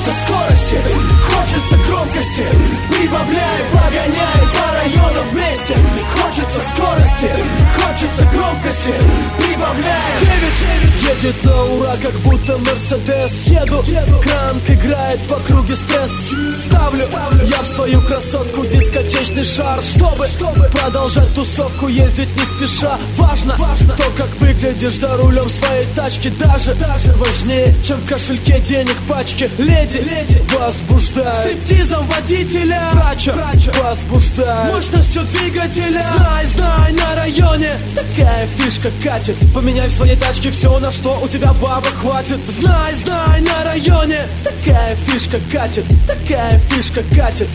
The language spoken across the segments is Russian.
Хочется скорости, хочется громкости. Прибавляй, погоняй по району вместе. Хочется скорости, хочется громкости. Прибавляй. 9 едет на ура, как будто Мерседес. Еду, кранк играет в округе стресс. Ставлю я в свою красотку дискотечный шар, чтобы продолжать тусовку, ездить не спеша. Важно то, как выглядишь за рулем своей тачки. Даже важнее, чем в кошельке денег пачки. Леди возбуждает стриптизом водителя. Прача возбуждает мощностью двигателя. Знай, на районе такая фишка катит. Поменяй в своей тачке все, на что у тебя бабок хватит. Знай, на районе такая фишка катит. Такая фишка катит.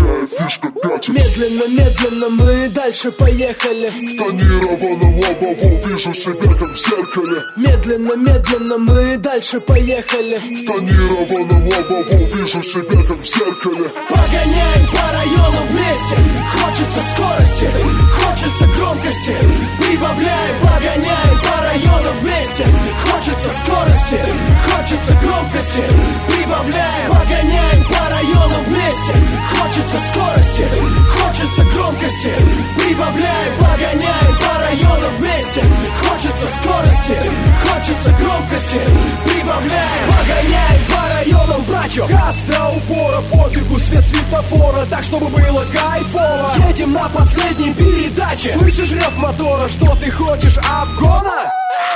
Медленно мы дальше поехали. В тонированном лобовом вижу себя как в зеркале. Медленно мы дальше поехали. В тонированном лобовом вижу себя как в зеркале. Погоняем по району вместе. Хочется скорости, хочется громкости. Прибавляем, погоняем по району вместе. Хочется скорости, хочется громкости. Прибавляем, погоняем по району вместе. Хочется скорости, хочется громкости. Прибавляем, погоняем по району вместе. Хочется скорости, хочется громкости. Прибавляем, погоняем по районам брачу. Газ до упора, пофигу, свет светофора. Так, чтобы было кайфово. Едем на последней передаче. Слышишь рев мотора, что ты хочешь, обгона?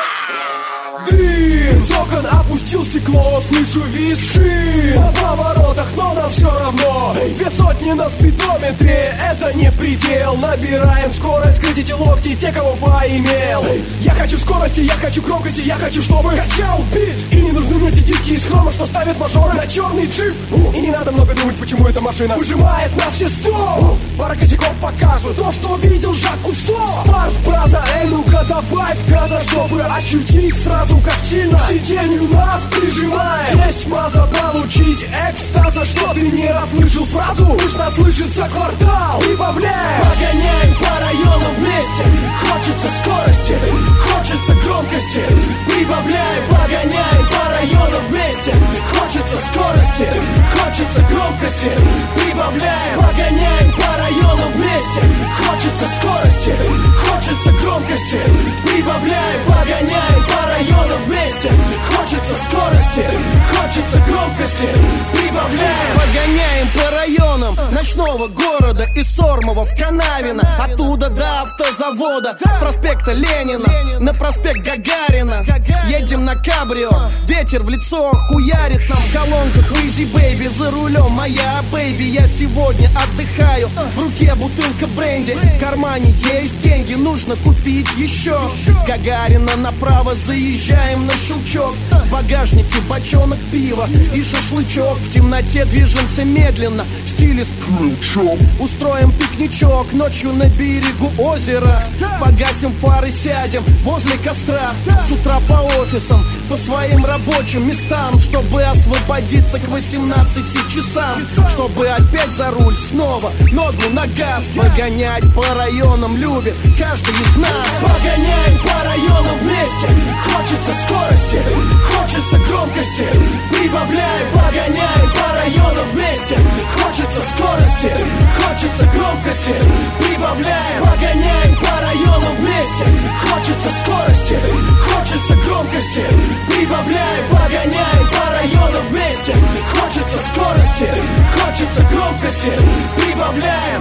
Дым с окон опустил стекло, слышу визг шин на поворотах, но нам все равно. 2 сотни на спидометре, это не предел. Набираем скорость, грызите локти те, кого поимел. Я хочу скорости, я хочу громкости, я хочу, чтобы качал бит. И не нужны мне те диски из хрома, что ставят мажоры на черный джип. И не надо много думать, почему эта машина выжимает на все 100. Пара косяков покажут то, что видел Жак Кусто. Спарс, браза, ну-ка добавь газа, чтобы ощутить сразу, как сильно к сиденью нас прижимает. Есть маза получить экстаза, что ты не расслышал фразу. Пусть наслышится квартал. Прибавляем, погоняем по району вместе. Хочется скорости, хочется громкости. Прибавляем, погоняем по району вместе. Хочется скорости, хочется громкости. Прибавляем, погоняем по району вместе. Хочется скорости, хочется громкости. Прибавляем, погоняем по району вместе. Хочется скорости, хочется громкости. Прибавляем, погоняем по районам ночного города. Из Сормова в Канавино, оттуда до автозавода. С проспекта Ленина на проспект Гагарина. Едем на кабрио, ветер в лицо хуярит нам. В колонках Easy Baby, за рулем моя бэйби. Я сегодня отдыхаю, в руке бутылка бренди. В кармане есть деньги, нужно купить еще. С Гагарина направо заезжаем на щелчок. В багажнике бочонок пива и шашлычок. В темноте движемся медленно, в стиле ключом. Устроим пикничок ночью на берегу озера. Погасим фары, сядем возле костра. С утра по офисам, по своим рабочим местам, чтобы освободиться к 18 часам. Чтобы опять за руль снова, ногу на газ. Погонять по районам любит каждый из нас. Погоняем по районам вместе. Хочется скорости, хочется громкости. Прибавляем, погоняем по районам вместе. Хочется скорости, хочется громкости. Прибавляем, погоняем по районам вместе. Хочется скорости, хочется громкости. Прибавляем, погоняем по районам вместе. Хочется скорости, хочется громкости. Прибавляем.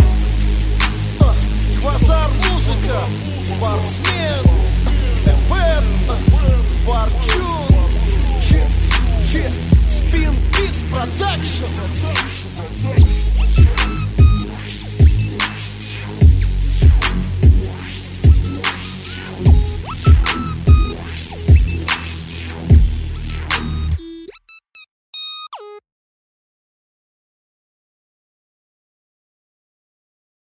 Квазар музыка, спортсмен, ФС, Форчун, Спин Битс Продакшн.